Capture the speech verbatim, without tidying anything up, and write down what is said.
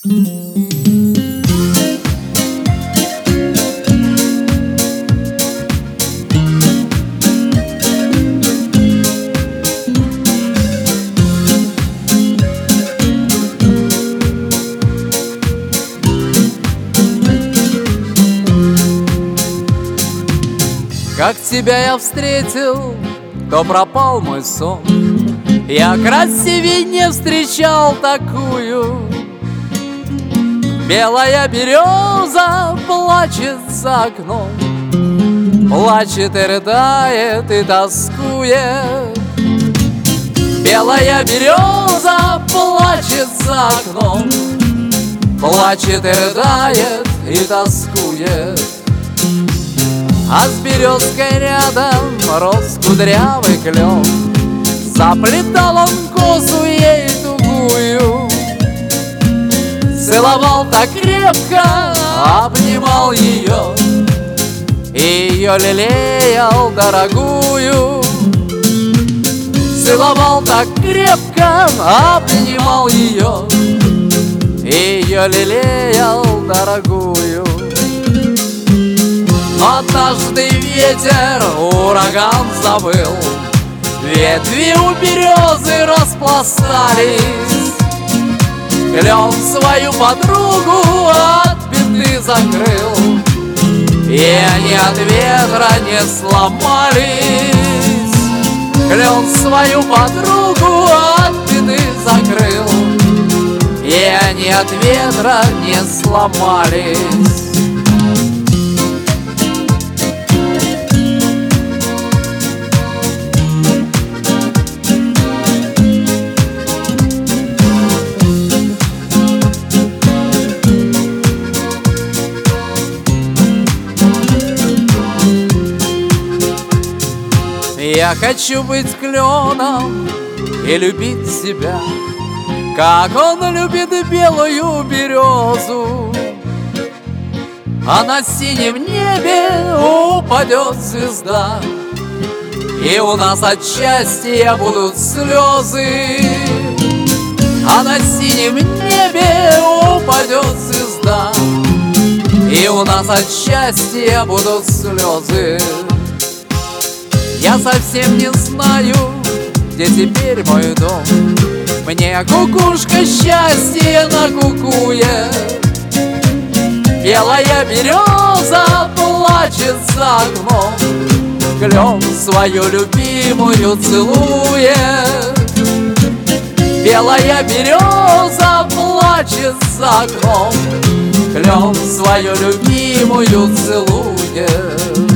Как тебя я встретил, то пропал мой сон. Я красивей не встречал такую. Белая береза плачет за окном, плачет и рыдает и тоскует. Белая береза плачет за окном, плачет и рыдает и тоскует. А с березкой рядом рос кудрявый клен, заплетал он косу ей тугую. Целовал так крепко, обнимал ее, ее лелеял дорогую. Целовал так крепко, обнимал ее, ее лелеял дорогую. Но однажды ветер, ураган забыл, ветви у березы распластались. Клен свою подругу от беды закрыл, и они от ветра не сломались. Клен свою подругу от беды закрыл, и они от ветра не сломались. Я хочу быть кленом и любить себя, как он любит белую березу. А на синем небе упадет звезда, и у нас от счастья будут слезы. А на синем небе упадет звезда, и у нас от счастья будут слезы. Я совсем не знаю, где теперь мой дом. Мне кукушка счастье накукует. Белая береза плачет за окном, клен свою любимую целует. Белая береза плачет за окном, клен свою любимую целует.